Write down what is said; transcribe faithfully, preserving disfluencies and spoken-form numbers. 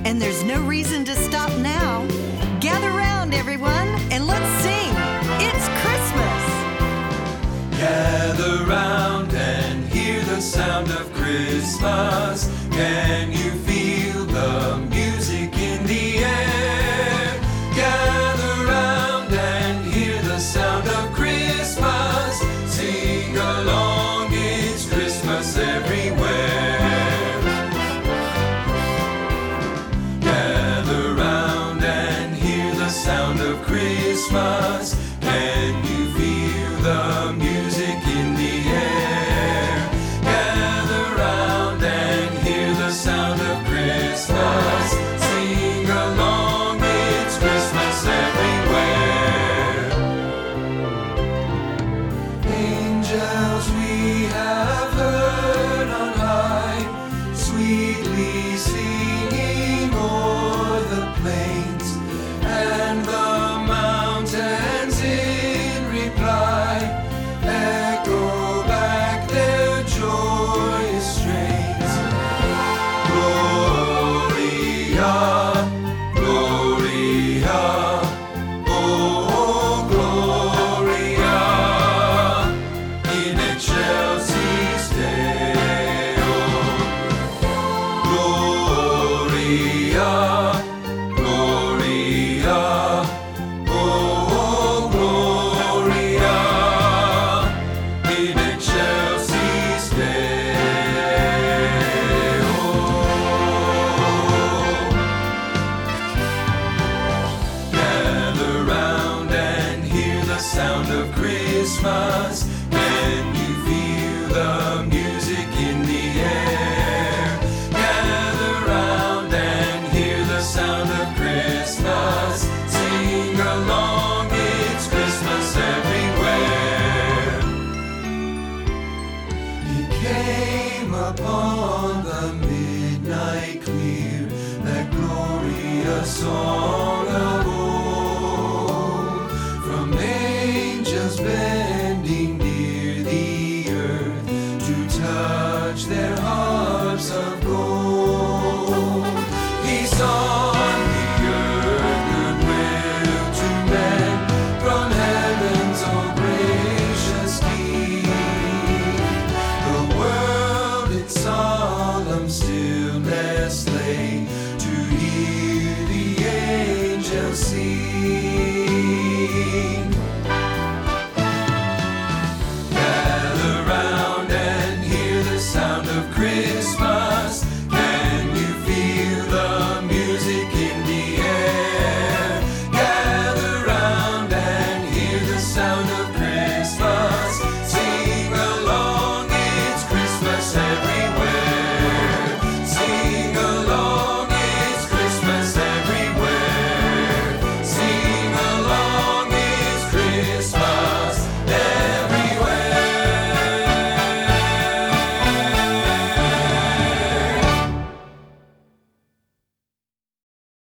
and there's no reason to stop now. Gather round, everyone, and let's sing. It's Christmas. Gather round and hear the sound of Christmas. Can you feel the music in the air? Gather round and hear the sound of Christmas. Sing along, it's Christmas everywhere. Gather round and hear the sound of Christmas. Can you feel the music in the air? Gather round and hear the sound of Christmas. Sing along, it's Christmas everywhere. Angels we have heard on high, sweetly singing o'er the plains, and the mountains in reply echo back their joyous strains. Gloria, Gloria, oh Gloria, in excelsis Deo. Gloria, Gloria, oh Gloria, in excelsis Deo. Gather round and hear the sound of Christmas. Can you feel the music in the air? Gather round and hear the sound of Christmas. Sing along, it's Christmas everywhere. He came upon the midnight clear, that glorious song of old, from angels bending near the earth to touch their harps of gold. Peace on the earth, goodwill to men, from heaven's all gracious King. The world in solemn stillness lay to hear the angels sing. Gather round and hear the sound of Christmas.